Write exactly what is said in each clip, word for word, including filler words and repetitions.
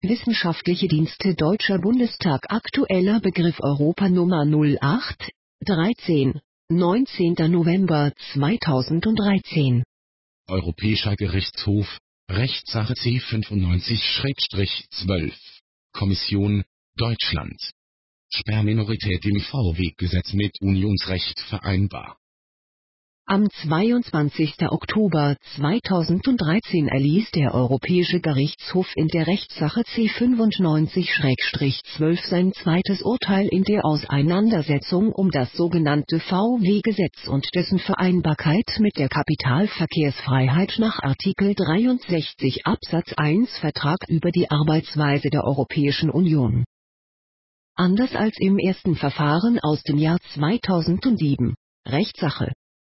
Wissenschaftliche Dienste Deutscher Bundestag. Aktueller Begriff Europa Nummer null acht dreizehn, neunzehnter November zweitausenddreizehn. Europäischer Gerichtshof, Rechtssache C fünfundneunzig zwölf. Kommission, Deutschland. Sperrminorität im V W-Gesetz mit Unionsrecht vereinbar. Am zweiundzwanzigsten Oktober zweitausenddreizehn erließ der Europäische Gerichtshof in der Rechtssache C fünfundneunzig zwölf sein zweites Urteil in der Auseinandersetzung um das sogenannte V W-Gesetz und dessen Vereinbarkeit mit der Kapitalverkehrsfreiheit nach Artikel dreiundsechzig Absatz eins Vertrag über die Arbeitsweise der Europäischen Union. Anders als im ersten Verfahren aus dem Jahr zweitausendsieben, Rechtssache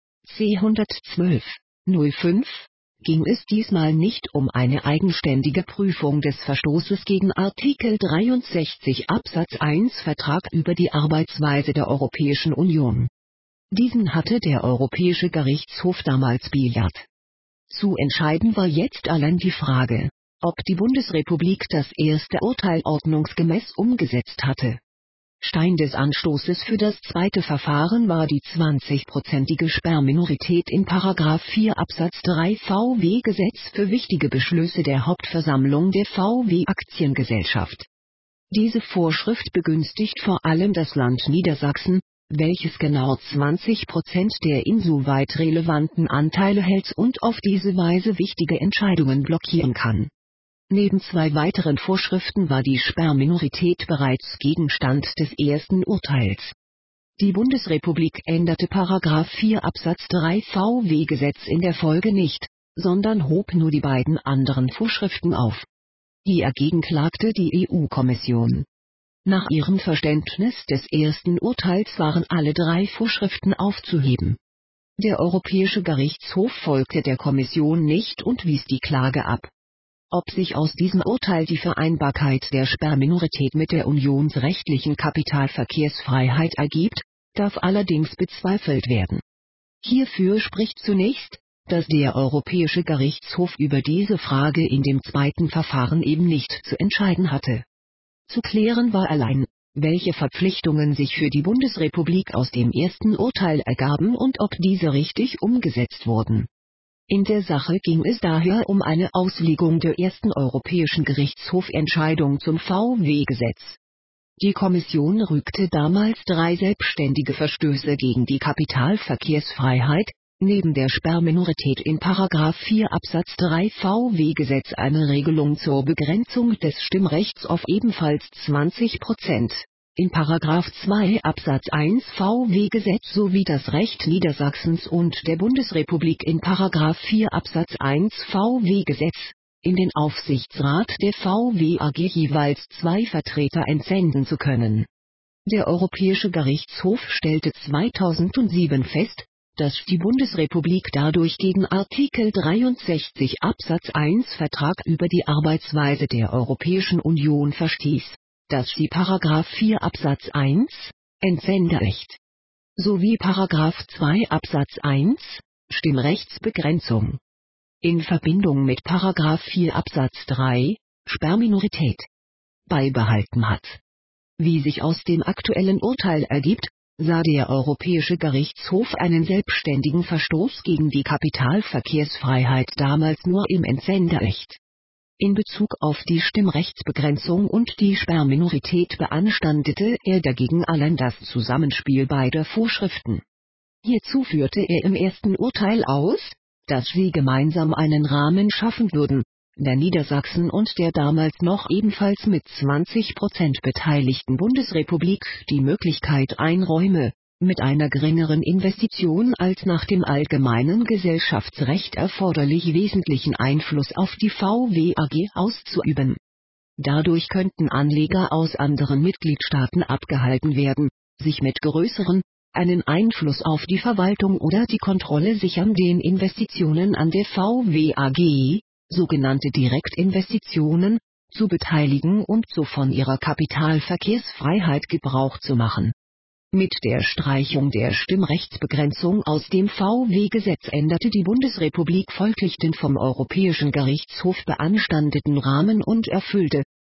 C hundertzwölf null fünf, ging es diesmal nicht um eine eigenständige Prüfung des Verstoßes gegen Artikel dreiundsechzig Absatz eins Vertrag über die Arbeitsweise der Europäischen Union. Diesen hatte der Europäische Gerichtshof damals bejaht. Zu entscheiden war jetzt allein die Frage, ob die Bundesrepublik das erste Urteil ordnungsgemäß umgesetzt hatte. Stein des Anstoßes für das zweite Verfahren war die zwanzigprozentige Sperrminorität in Paragraph vier Absatz drei V W-Gesetz für wichtige Beschlüsse der Hauptversammlung der V W-Aktiengesellschaft. Diese Vorschrift begünstigt vor allem das Land Niedersachsen, welches genau zwanzig Prozent der insoweit relevanten Anteile hält und auf diese Weise wichtige Entscheidungen blockieren kann. Neben zwei weiteren Vorschriften war die Sperrminorität bereits Gegenstand des ersten Urteils. Die Bundesrepublik änderte Paragraph vier Absatz drei V W-Gesetz in der Folge nicht, sondern hob nur die beiden anderen Vorschriften auf. Hier dagegen klagte die E U-Kommission. Nach ihrem Verständnis des ersten Urteils waren alle drei Vorschriften aufzuheben. Der Europäische Gerichtshof folgte der Kommission nicht und wies die Klage ab. Ob sich aus diesem Urteil die Vereinbarkeit der Sperrminorität mit der unionsrechtlichen Kapitalverkehrsfreiheit ergibt, darf allerdings bezweifelt werden. Hierfür spricht zunächst, dass der Europäische Gerichtshof über diese Frage in dem zweiten Verfahren eben nicht zu entscheiden hatte. Zu klären war allein, welche Verpflichtungen sich für die Bundesrepublik aus dem ersten Urteil ergaben und ob diese richtig umgesetzt wurden. In der Sache ging es daher um eine Auslegung der ersten Europäischen Gerichtshofentscheidung zum V W-Gesetz. Die Kommission rügte damals drei selbstständige Verstöße gegen die Kapitalverkehrsfreiheit, neben der Sperrminorität in Paragraph vier Absatz drei V W-Gesetz eine Regelung zur Begrenzung des Stimmrechts auf ebenfalls zwanzig Prozent. In Paragraph zwei Absatz eins V W-Gesetz sowie das Recht Niedersachsens und der Bundesrepublik in Paragraph vier Absatz eins V W-Gesetz, in den Aufsichtsrat der V W A G jeweils zwei Vertreter entsenden zu können. Der Europäische Gerichtshof stellte zweitausendsieben fest, dass die Bundesrepublik dadurch gegen Artikel dreiundsechzig Absatz eins Vertrag über die Arbeitsweise der Europäischen Union verstieß, dass sie Paragraph vier Absatz eins, Entsenderecht, sowie Paragraph zwei Absatz eins, Stimmrechtsbegrenzung, in Verbindung mit Paragraph vier Absatz drei, Sperrminorität, beibehalten hat. Wie sich aus dem aktuellen Urteil ergibt, sah der Europäische Gerichtshof einen selbstständigen Verstoß gegen die Kapitalverkehrsfreiheit damals nur im Entsenderecht. In Bezug auf die Stimmrechtsbegrenzung und die Sperrminorität beanstandete er dagegen allein das Zusammenspiel beider Vorschriften. Hierzu führte er im ersten Urteil aus, dass sie gemeinsam einen Rahmen schaffen würden, der Niedersachsen und der damals noch ebenfalls mit zwanzig Prozent beteiligten Bundesrepublik die Möglichkeit einräume, mit einer geringeren Investition als nach dem allgemeinen Gesellschaftsrecht erforderlich wesentlichen Einfluss auf die V W A G auszuüben. Dadurch könnten Anleger aus anderen Mitgliedstaaten abgehalten werden, sich mit größeren, einen Einfluss auf die Verwaltung oder die Kontrolle sichern den Investitionen an der V W A G, sogenannte Direktinvestitionen, zu beteiligen und so von ihrer Kapitalverkehrsfreiheit Gebrauch zu machen. Mit der Streichung der Stimmrechtsbegrenzung aus dem V W-Gesetz änderte die Bundesrepublik folglich den vom Europäischen Gerichtshof beanstandeten Rahmen und erfüllte,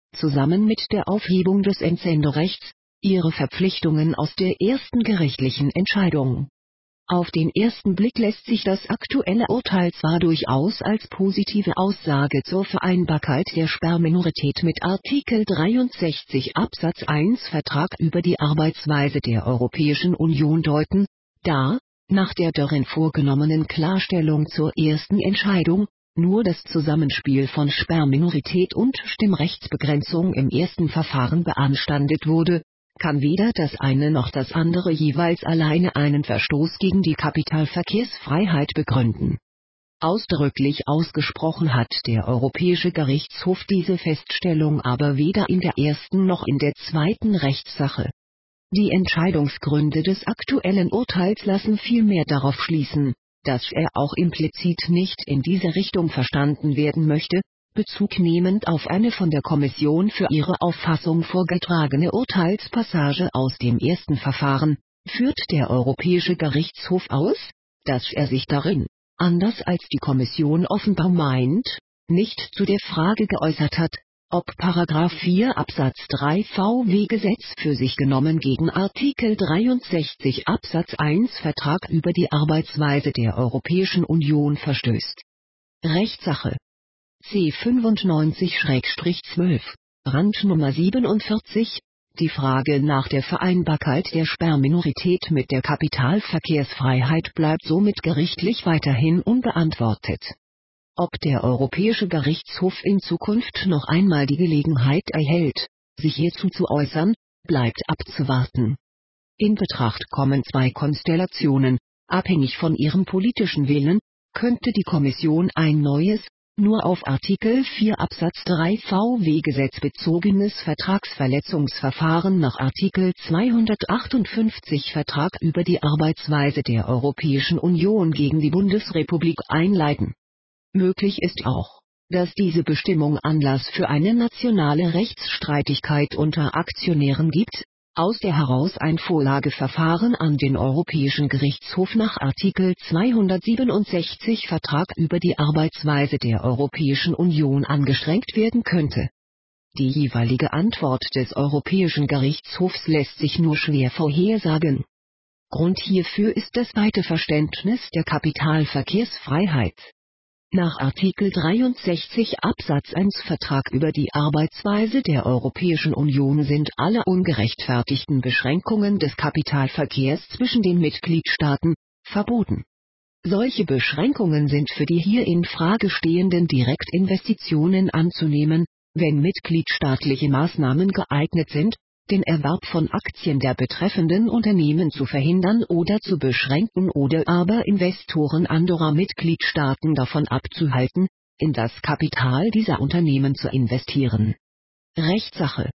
zusammen mit der Aufhebung des Entsenderechts, ihre Verpflichtungen aus der ersten gerichtlichen Entscheidung. Auf den ersten Blick lässt sich das aktuelle Urteil zwar durchaus als positive Aussage zur Vereinbarkeit der Sperrminorität mit Artikel dreiundsechzig Absatz eins Vertrag über die Arbeitsweise der Europäischen Union deuten, da, nach der darin vorgenommenen Klarstellung zur ersten Entscheidung, nur das Zusammenspiel von Sperrminorität und Stimmrechtsbegrenzung im ersten Verfahren beanstandet wurde, kann weder das eine noch das andere jeweils alleine einen Verstoß gegen die Kapitalverkehrsfreiheit begründen. Ausdrücklich ausgesprochen hat der Europäische Gerichtshof diese Feststellung aber weder in der ersten noch in der zweiten Rechtssache. Die Entscheidungsgründe des aktuellen Urteils lassen vielmehr darauf schließen, dass er auch implizit nicht in diese Richtung verstanden werden möchte. Bezug nehmend auf eine von der Kommission für ihre Auffassung vorgetragene Urteilspassage aus dem ersten Verfahren, führt der Europäische Gerichtshof aus, dass er sich darin, anders als die Kommission offenbar meint, nicht zu der Frage geäußert hat, ob Paragraph vier Absatz drei V W-Gesetz für sich genommen gegen Artikel dreiundsechzig Absatz eins Vertrag über die Arbeitsweise der Europäischen Union verstößt. Rechtssache C fünfundneunzig zwölf, Randnummer siebenundvierzig, die Frage nach der Vereinbarkeit der Sperrminorität mit der Kapitalverkehrsfreiheit bleibt somit gerichtlich weiterhin unbeantwortet. Ob der Europäische Gerichtshof in Zukunft noch einmal die Gelegenheit erhält, sich hierzu zu äußern, bleibt abzuwarten. In Betracht kommen zwei Konstellationen: Abhängig von ihrem politischen Willen, könnte die Kommission ein neues, nur auf Artikel vier Absatz drei V W-Gesetz bezogenes Vertragsverletzungsverfahren nach Artikel zweihundertachtundfünfzig Vertrag über die Arbeitsweise der Europäischen Union gegen die Bundesrepublik einleiten. Möglich ist auch, dass diese Bestimmung Anlass für eine nationale Rechtsstreitigkeit unter Aktionären gibt, aus der heraus ein Vorlageverfahren an den Europäischen Gerichtshof nach Artikel zweihundertsiebenundsechzig Vertrag über die Arbeitsweise der Europäischen Union angestrengt werden könnte. Die jeweilige Antwort des Europäischen Gerichtshofs lässt sich nur schwer vorhersagen. Grund hierfür ist das weite Verständnis der Kapitalverkehrsfreiheit. Nach Artikel dreiundsechzig Absatz eins Vertrag über die Arbeitsweise der Europäischen Union sind alle ungerechtfertigten Beschränkungen des Kapitalverkehrs zwischen den Mitgliedstaaten verboten. Solche Beschränkungen sind für die hier in Frage stehenden Direktinvestitionen anzunehmen, wenn mitgliedstaatliche Maßnahmen geeignet sind, den Erwerb von Aktien der betreffenden Unternehmen zu verhindern oder zu beschränken oder aber Investoren anderer Mitgliedstaaten davon abzuhalten, in das Kapital dieser Unternehmen zu investieren. Rechtssache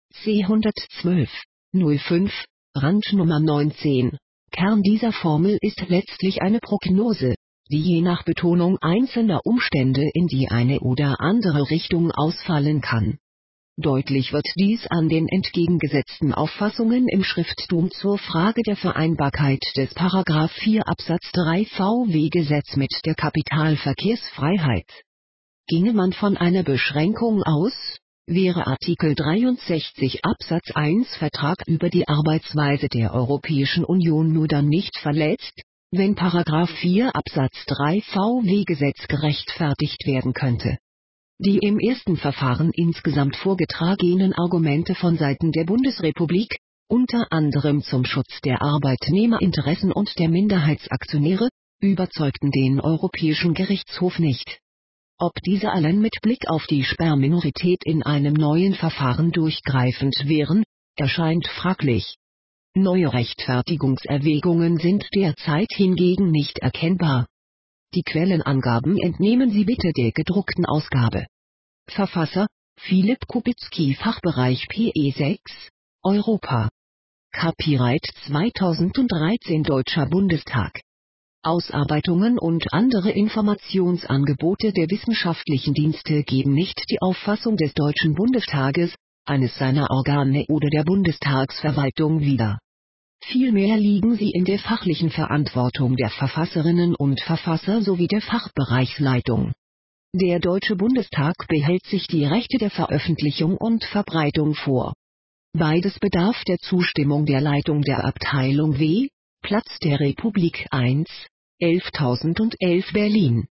C hundertzwölf null fünf, Randnummer neunzehn. Kern dieser Formel ist letztlich eine Prognose, die je nach Betonung einzelner Umstände in die eine oder andere Richtung ausfallen kann. Deutlich wird dies an den entgegengesetzten Auffassungen im Schrifttum zur Frage der Vereinbarkeit des Paragraph vier Absatz drei V W-Gesetz mit der Kapitalverkehrsfreiheit. Ginge man von einer Beschränkung aus, wäre Artikel dreiundsechzig Absatz eins Vertrag über die Arbeitsweise der Europäischen Union nur dann nicht verletzt, wenn Paragraph vier Absatz drei V W-Gesetz gerechtfertigt werden könnte. Die im ersten Verfahren insgesamt vorgetragenen Argumente von Seiten der Bundesrepublik, unter anderem zum Schutz der Arbeitnehmerinteressen und der Minderheitsaktionäre, überzeugten den Europäischen Gerichtshof nicht. Ob diese allein mit Blick auf die Sperrminorität in einem neuen Verfahren durchgreifend wären, erscheint fraglich. Neue Rechtfertigungserwägungen sind derzeit hingegen nicht erkennbar. Die Quellenangaben entnehmen Sie bitte der gedruckten Ausgabe. Verfasser: Philipp Kubicki, Fachbereich P E sechs, Europa. Copyright zweitausenddreizehn Deutscher Bundestag. Ausarbeitungen und andere Informationsangebote der wissenschaftlichen Dienste geben nicht die Auffassung des Deutschen Bundestages, eines seiner Organe oder der Bundestagsverwaltung wider. Vielmehr liegen sie in der fachlichen Verantwortung der Verfasserinnen und Verfasser sowie der Fachbereichsleitung. Der Deutsche Bundestag behält sich die Rechte der Veröffentlichung und Verbreitung vor. Beides bedarf der Zustimmung der Leitung der Abteilung W, Platz der Republik eins, elftausendundelf Berlin.